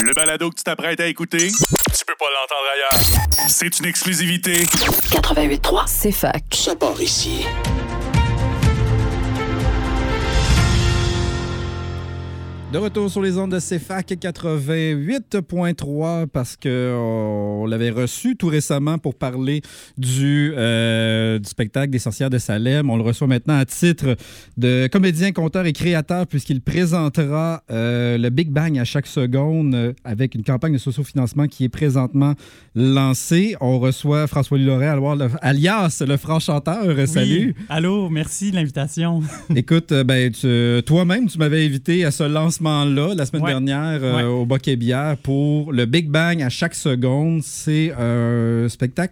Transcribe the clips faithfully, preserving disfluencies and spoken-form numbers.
Le balado que tu t'apprêtes à écouter, tu peux pas l'entendre ailleurs. C'est une exclusivité. quatre-vingt-huit trois, c'est fac. Ça part ici. De retour sur les ondes de C F A C quatre-vingt-huit point trois parce qu'on l'avait reçu tout récemment pour parler du, euh, du spectacle des Sorcières de Salem. On le reçoit maintenant à titre de comédien, conteur et créateur puisqu'il présentera euh, le Big Bang à chaque seconde euh, avec une campagne de sociofinancement qui est présentement lancée. On reçoit François-Louis Laurent, alias le franc chanteur. Oui. Salut! Allô, merci de l'invitation. Écoute, ben, tu, toi-même, tu m'avais invité à ce lancement là la semaine ouais. dernière euh, ouais. au Bokeh Bière pour le Big Bang à chaque seconde. C'est un spectacle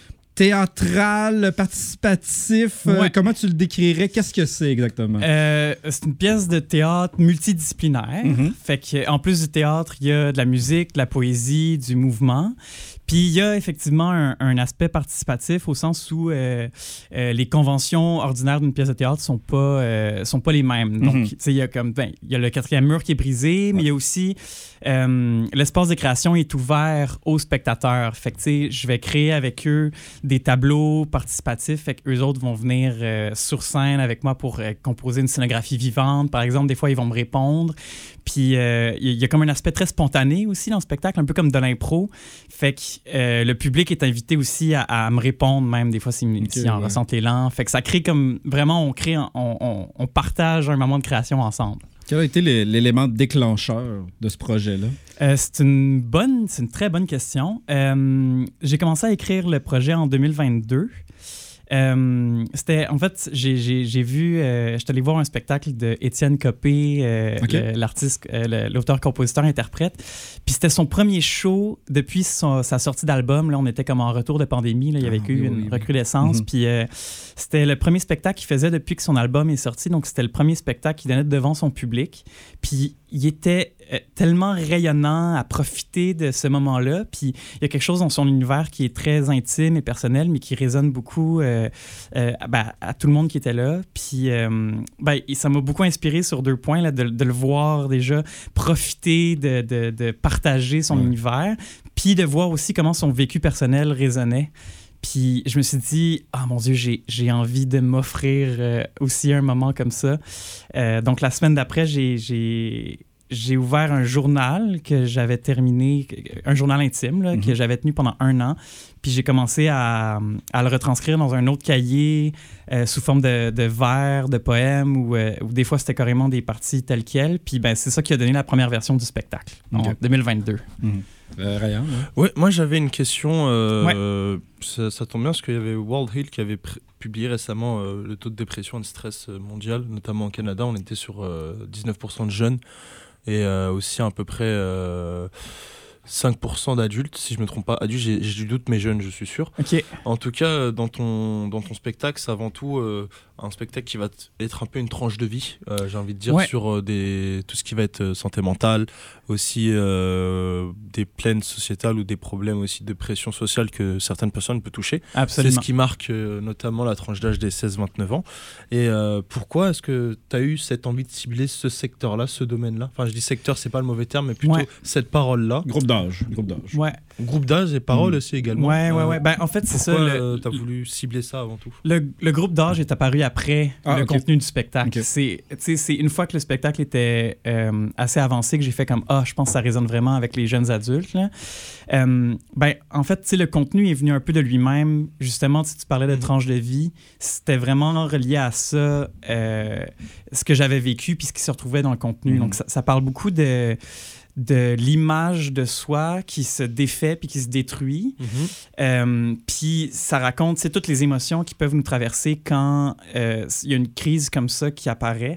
théâtral, participatif. Ouais. Euh, comment tu le décrirais? Qu'est-ce que c'est exactement? Euh, c'est une pièce de théâtre multidisciplinaire. Mm-hmm. Fait qu'en plus du théâtre, il y a de la musique, de la poésie, du mouvement. Puis il y a effectivement un, un aspect participatif au sens où euh, euh, les conventions ordinaires d'une pièce de théâtre sont pas euh, sont pas les mêmes. Donc, Mm-hmm. tu sais, il y a comme ben, il y a le quatrième mur qui est brisé, ouais. mais il y a aussi euh, l'espace de création est ouvert aux spectateurs. Fait que tu sais, je vais créer avec eux des tableaux participatifs. Fait qu'eux autres vont venir euh, sur scène avec moi pour euh, composer une scénographie vivante. Par exemple, des fois ils vont me répondre. Puis euh, il y a comme un aspect très spontané aussi dans le spectacle, un peu comme de l'impro. Fait que euh, le public est invité aussi à, à me répondre, même des fois s'ils okay, si en ouais. ressentent l'élan. Fait que ça crée comme vraiment, on crée, on, on, on partage un moment de création ensemble. Quel a été l'élément déclencheur de ce projet-là? Euh, c'est une bonne, c'est une très bonne question. Euh, j'ai commencé à écrire le projet en deux mille vingt-deux. Euh, c'était, en fait, j'ai, j'ai, j'ai vu, euh, je suis allé voir un spectacle de Étienne Copé, euh, okay. le, l'artiste, euh, l'auteur, compositeur, interprète. Puis c'était son premier show depuis son, sa sortie d'album. Là, on était comme en retour de pandémie. Là, il y avait ah, eu oui, une oui, recrudescence. Oui. Puis euh, c'était le premier spectacle qu'il faisait depuis que son album est sorti. Donc c'était le premier spectacle qu'il donnait devant son public. Puis il était euh, tellement rayonnant à profiter de ce moment-là. Puis il y a quelque chose dans son univers qui est très intime et personnel, mais qui résonne beaucoup euh, euh, ben, à tout le monde qui était là. Puis euh, ben, ça m'a beaucoup inspiré sur deux points, là, de, de le voir déjà profiter de, de, de partager son ouais. univers, puis de voir aussi comment son vécu personnel résonnait. Puis je me suis dit, ah oh, mon Dieu, j'ai, j'ai envie de m'offrir euh, aussi un moment comme ça. Euh, donc la semaine d'après, j'ai, j'ai, j'ai ouvert un journal que j'avais terminé, un journal intime là, mm-hmm. que j'avais tenu pendant un an. Puis j'ai commencé à, à le retranscrire dans un autre cahier euh, sous forme de, de vers, de poèmes, ou euh, des fois c'était carrément des parties telles quelles. Puis ben, c'est ça qui a donné la première version du spectacle okay. en deux mille vingt-deux. Mm-hmm. Euh, Ryan, ouais. Ouais, moi j'avais une question. Euh, ouais. euh, ça, ça tombe bien parce qu'il y avait World Health qui avait pr- publié récemment euh, le taux de dépression et de stress mondial, notamment au Canada. On était sur euh, dix-neuf pour cent de jeunes et euh, aussi à peu près euh, cinq pour cent d'adultes, si je ne me trompe pas. Adultes, j'ai, j'ai du doute, mais jeunes, je suis sûr. Okay. En tout cas, dans ton, dans ton spectacle, c'est avant tout euh, un spectacle qui va t- être un peu une tranche de vie, euh, j'ai envie de dire, ouais. sur euh, des, tout ce qui va être euh, santé mentale, aussi euh, des plaines sociétales ou des problèmes aussi de pression sociale que certaines personnes peuvent toucher. Absolument. C'est ce qui marque euh, notamment la tranche d'âge des seize vingt-neuf ans. Et euh, pourquoi est-ce que tu as eu cette envie de cibler ce secteur-là, ce domaine-là? Enfin, je dis secteur, c'est pas le mauvais terme, mais plutôt ouais. cette parole-là. Groupe d'âge. Groupe d'âge. Ouais. Groupe d'âge et parole mmh. aussi également. Ouais, ouais, euh, ouais. Ben, en fait, c'est pourquoi, ça. Euh, tu as voulu cibler ça avant tout? Le, le groupe d'âge est apparu après ah, le okay. contenu du spectacle. Okay. C'est, c'est une fois que le spectacle était euh, assez avancé que j'ai fait comme « Ah, je pense que ça résonne vraiment avec les jeunes adultes. » Là. Euh, ben, en fait, le contenu est venu un peu de lui-même. Justement, si tu parlais de mmh. tranche de vie, c'était vraiment relié à ça, euh, ce que j'avais vécu puis ce qui se retrouvait dans le contenu. Mmh. Donc, ça, ça parle beaucoup de... de l'image de soi qui se défait puis qui se détruit. Mm-hmm. Euh, puis ça raconte, c'est toutes les émotions qui peuvent nous traverser quand il euh, y a une crise comme ça qui apparaît.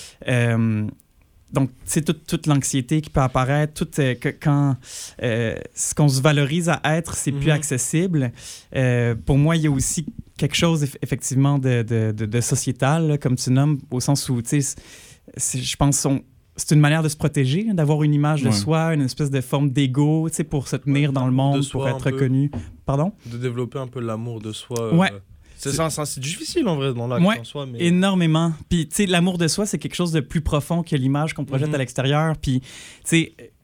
Euh, donc, c'est toute, toute l'anxiété qui peut apparaître, tout, euh, que, quand euh, ce qu'on se valorise à être, c'est mm-hmm. plus accessible. Euh, pour moi, il y a aussi quelque chose, effectivement, de, de, de, de sociétal, là, comme tu nommes, au sens où, tu sais, je pense qu'on c'est une manière de se protéger, d'avoir une image de ouais. soi, une espèce de forme d'ego, tu sais, pour se tenir ouais, dans le monde, pour être reconnu. Pardon? De développer un peu l'amour de soi. Ouais. Euh, c'est, c'est... Ça, c'est difficile en vrai dans l'acte ouais, en soi. Mais... énormément. Puis, tu sais, l'amour de soi, c'est quelque chose de plus profond que l'image qu'on projette mm-hmm. à l'extérieur. Puis, tu sais,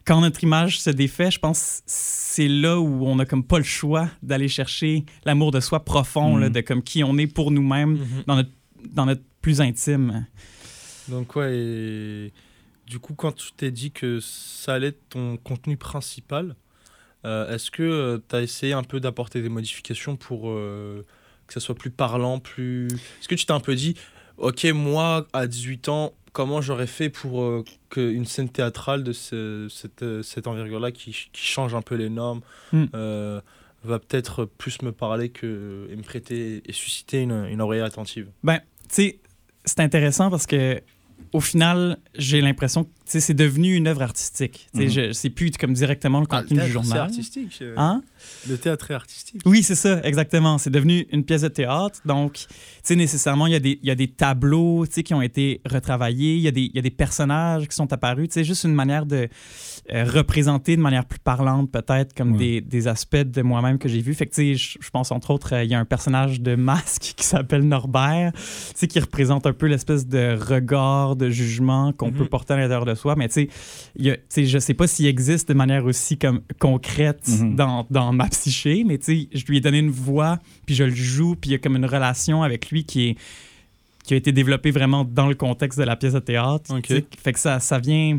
quand notre image se défait, je pense que c'est là où on n'a comme pas le choix d'aller chercher l'amour de soi profond, Mm. là, de comme qui on est pour nous-mêmes Mhm. dans, notre, dans notre plus intime. Donc ouais, et du coup, quand tu t'es dit que ça allait être ton contenu principal, euh, est-ce que tu as essayé un peu d'apporter des modifications pour euh, que ça soit plus parlant, plus... Est-ce que tu t'es un peu dit, ok, moi, à dix-huit ans, comment j'aurais fait pour euh, qu'une scène théâtrale de ce, cette, euh, cette envergure-là qui, qui change un peu les normes Mm. euh, va peut-être plus me parler que, et me prêter et susciter une, une oreille attentive? Ben, tu sais, c'est intéressant parce que au final, j'ai l'impression que tu sais, c'est devenu une œuvre artistique. Tu sais, Mhm. je- c'est plus comme directement le Ah, le contenu du théâtre, c'est journal. artistique. euh, Hein? Le théâtre est artistique. Oui, c'est ça, exactement. C'est devenu une pièce de théâtre. Donc, tu sais, nécessairement, il y a des, il y a des tableaux, tu sais, qui ont été retravaillés. Il y a des, il y a des personnages qui sont apparus. Tu sais, juste une manière de euh, représenter de manière plus parlante, peut-être, comme Ouais. des, des aspects de moi-même que j'ai vus. Fait que, tu sais, je je pense, entre autres, euh, il y a un personnage de Masque qui s'appelle Norbert, tu sais, qui représente un peu l'espèce de regard, de jugement qu'on Mhm. peut porter à l'intérieur de soi. Mais, tu sais, il y a- tu sais, je sais pas s'il existe de manière aussi comme concrète Mhm. dans, dans ma psyché, mais tu sais, je lui ai donné une voix, puis je le joue, puis il y a comme une relation avec lui qui est qui a été développée vraiment dans le contexte de la pièce de théâtre. Ok. Tu sais, fait que ça, ça vient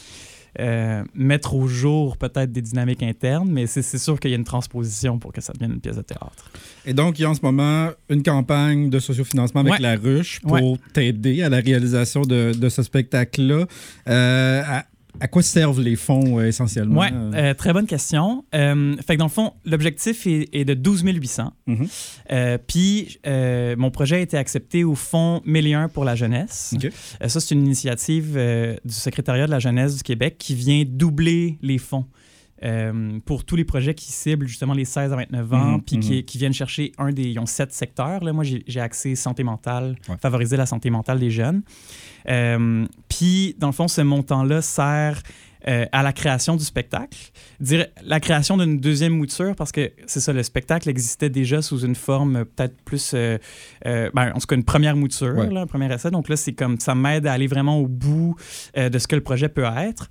euh, mettre au jour peut-être des dynamiques internes, mais c'est c'est sûr qu'il y a une transposition pour que ça devienne une pièce de théâtre. Et donc, il y a en ce moment une campagne de sociofinancement avec Ouais. La Ruche pour Ouais. t'aider à la réalisation de, de ce spectacle-là. Euh, à, à quoi servent les fonds euh, essentiellement? Ouais, euh, très bonne question. Euh, fait que dans le fond, l'objectif est, est de douze mille huit cents. Mhm. Euh, Puis, euh, mon projet a été accepté au Fonds mille et un pour la jeunesse. OK. Euh, ça, c'est une initiative euh, du secrétariat de la jeunesse du Québec qui vient doubler les fonds euh, pour tous les projets qui ciblent justement les seize à vingt-neuf ans, Mhm, puis mhm. qui, qui viennent chercher un des... Ils ont sept secteurs. Là. Moi, j'ai j'ai axé santé mentale, Ouais. favoriser la santé mentale des jeunes. Euh, puis, dans le fond, ce montant-là sert euh, à la création du spectacle. Dire la création d'une deuxième mouture, parce que c'est ça, le spectacle existait déjà sous une forme euh, peut-être plus... euh, euh, ben, en tout cas, une première mouture, Ouais. là, un premier essai. Donc là, c'est comme ça m'aide à aller vraiment au bout euh, de ce que le projet peut être.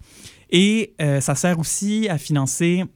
Et euh, ça sert aussi à financer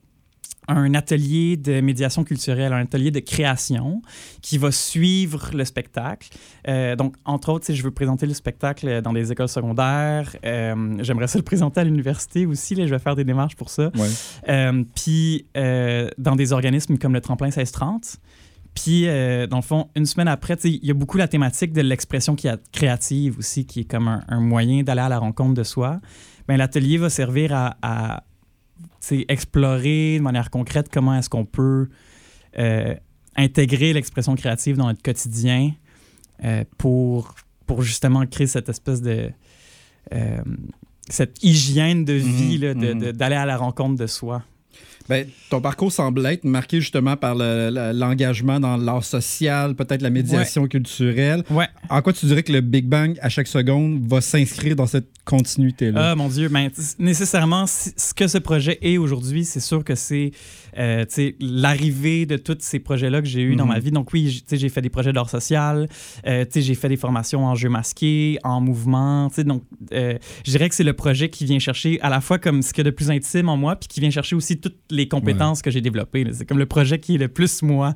un atelier de médiation culturelle, un atelier de création qui va suivre le spectacle. Euh, donc, entre autres, si je veux présenter le spectacle dans des écoles secondaires, euh, j'aimerais ça le présenter à l'université aussi. Là, je vais faire des démarches pour ça. Ouais. Euh, puis, euh, dans des organismes comme le Tremplin seize trente. Puis, euh, dans le fond, une semaine après, tu sais, il y a beaucoup la thématique de l'expression qui a- créative aussi, qui est comme un, un moyen d'aller à la rencontre de soi. Bien, l'atelier va servir à, à tu sais, explorer de manière concrète comment est-ce qu'on peut euh, intégrer l'expression créative dans notre quotidien euh, pour, pour justement créer cette espèce de... euh, cette hygiène de vie, Mhm, là, de- mhm. de- d'aller à la rencontre de soi. Ben, ton parcours semble être marqué justement par le- le- l'engagement dans l'art social, peut-être la médiation culturelle. Ouais. En quoi tu dirais que le Big Bang, à chaque seconde, va s'inscrire dans cette continuité-là? Ah, mon Dieu, ben, t- nécessairement, si- ce que ce projet est aujourd'hui, c'est sûr que c'est euh, tu sais, l'arrivée de tous ces projets-là que j'ai eus dans Mhm. ma vie. Donc oui, j- tu sais, j'ai fait des projets d'art social, euh, tu sais, j'ai fait des formations en jeu masqué, en mouvement. tu sais, Donc, euh, je dirais que c'est le projet qui vient chercher à la fois comme ce qu'il y a de plus intime en moi, puis qui vient chercher aussi toutes les compétences que j'ai développées. là. C'est comme le projet qui est le plus moi.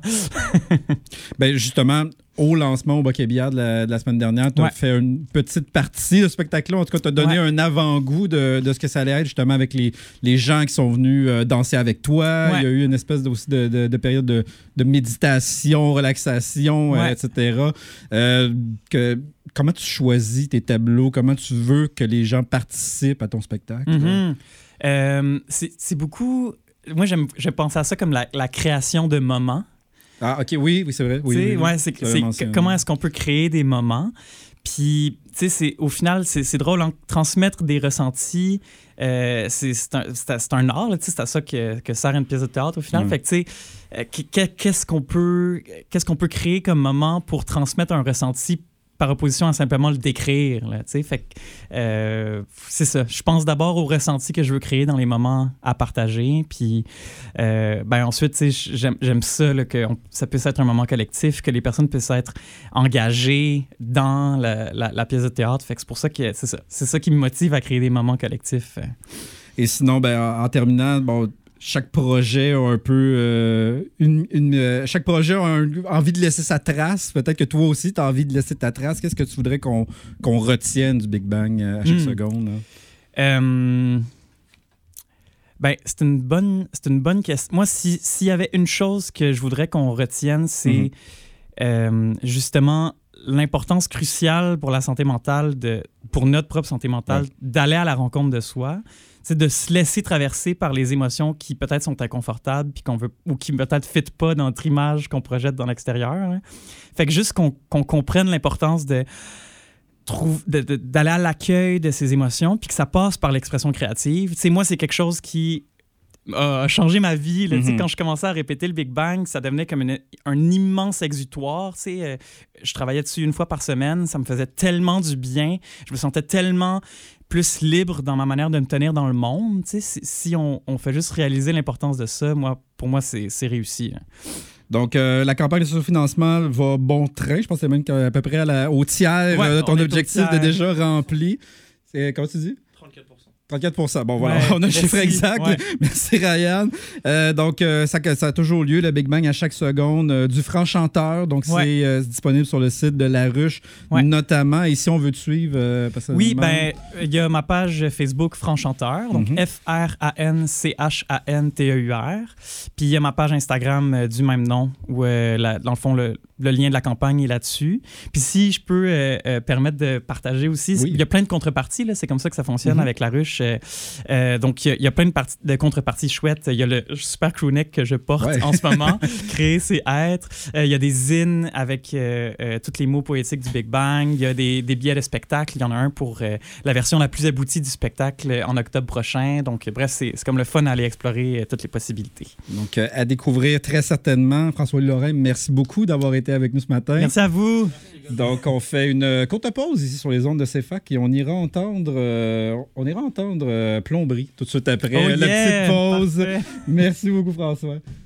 Ben, justement, au lancement au Bocabillard de la, de la semaine dernière, tu as Ouais. fait une petite partie de ce spectacle-là. En tout cas, tu as donné Ouais. un avant-goût de, de ce que ça allait être, justement, avec les, les gens qui sont venus euh, danser avec toi. Ouais. Il y a eu une espèce de, aussi de, de, de période de, de méditation, relaxation, euh, Ouais. et cetera. Euh, que, comment tu choisis tes tableaux? Comment tu veux que les gens participent à ton spectacle? Mhm. Euh, c'est c'est beaucoup... Moi, j'aime je pense à ça comme la, la création de moments. Ah, OK, oui, oui, c'est vrai. Oui, Tu sais, oui, oui. ouais, c'est, Tu l'avais c'est mentionné. comment est-ce qu'on peut créer des moments. Puis, tu sais, c'est, au final, c'est, c'est drôle, hein, transmettre des ressentis, euh, c'est, c'est, un, c'est, c'est un art, là, tu sais, c'est à ça que, que sert une pièce de théâtre, au final. Mm. Fait que, tu sais, euh, qu'est- qu'est-ce qu'on peut, qu'est-ce qu'on peut créer comme moment pour transmettre un ressenti par opposition à simplement le décrire, là, tu sais. Fait que, euh, c'est ça. Je pense d'abord au ressenti que je veux créer dans les moments à partager, puis euh, ben ensuite, tu sais, j'aime, j'aime ça, là, que on- ça puisse être un moment collectif, que les personnes puissent être engagées dans la, la- la pièce de théâtre. Fait que c'est pour ça que c'est ça. C'est ça qui me motive à créer des moments collectifs. Et sinon, ben, en, en terminant, bon, chaque projet a un peu... Euh, une, une, euh, chaque projet a un, envie de laisser sa trace. Peut-être que toi aussi, tu as envie de laisser ta trace. Qu'est-ce que tu voudrais qu'on, qu'on retienne du Big Bang à chaque mmh. seconde? Euh, ben, c'est une bonne, c'est une bonne question. Moi, si, s'il y avait une chose que je voudrais qu'on retienne, c'est mmh. euh, justement l'importance cruciale pour la santé mentale, de, pour notre propre santé mentale, ouais. d'aller à la rencontre de soi. C'est de se laisser traverser par les émotions qui peut-être sont inconfortables puis qu'on veut, ou qui peut-être ne fitent pas dans notre image qu'on projette dans l'extérieur. Hein. Fait que juste qu'on, qu'on comprenne l'importance de, trouve, de, de, d'aller à l'accueil de ces émotions puis que ça passe par l'expression créative. T'sais, moi, c'est quelque chose qui a changé ma vie. Là. Mm-hmm. Quand je commençais à répéter le Big Bang, ça devenait comme une, un immense exutoire. Euh, je travaillais dessus une fois par semaine. Ça me faisait tellement du bien. Je me sentais tellement plus libre dans ma manière de me tenir dans le monde. Si, si on, on fait juste réaliser l'importance de ça, moi, pour moi, c'est, c'est réussi. Là. Donc, euh, la campagne de sous-financement va bon train. Je pense que c'est même qu'à peu près à la, au tiers, ouais, euh, ton objectif est déjà rempli. C'est, comment tu dis? trente-quatre pour cent. trente-quatre pour cent. Bon, voilà, ouais, on a le merci. chiffre exact. Ouais. Merci, Ryan. Euh, donc, euh, ça, ça a toujours lieu, le Big Bang, à chaque seconde. Euh, du Franc Chanteur, donc ouais. c'est euh, disponible sur le site de La Ruche, ouais. notamment. Et si on veut te suivre, euh, oui, ben il y a ma page Facebook Franc Chanteur, donc mm-hmm. F R A N C H A N T E U R. Puis il y a ma page Instagram euh, du même nom, où, euh, la, dans le fond, le, le lien de la campagne est là-dessus. Puis si je peux euh, euh, permettre de partager aussi, oui. il y a plein de contreparties, là, c'est comme ça que ça fonctionne mm-hmm. avec La Ruche. Euh, euh, donc, il y, y a plein de, parties, de contreparties chouettes. Il y a le super crewneck que je porte ouais. en ce moment. Créer, c'est être. Euh, il y a des zines avec euh, euh, tous les mots poétiques du Big Bang. Il y a des, des billets de spectacle. Il y en a un pour euh, la version la plus aboutie du spectacle en octobre prochain. Donc, bref, c'est, c'est comme le fun d'aller explorer euh, toutes les possibilités. Donc, euh, à découvrir très certainement. François-Louis Lorrain, merci beaucoup d'avoir été avec nous ce matin. Merci à vous. Donc, on fait une courte pause ici sur les ondes de C F A C et on ira entendre, euh, on ira entendre euh, Plomberie tout de suite après oh la yeah, petite pause. Parfait. Merci beaucoup, François.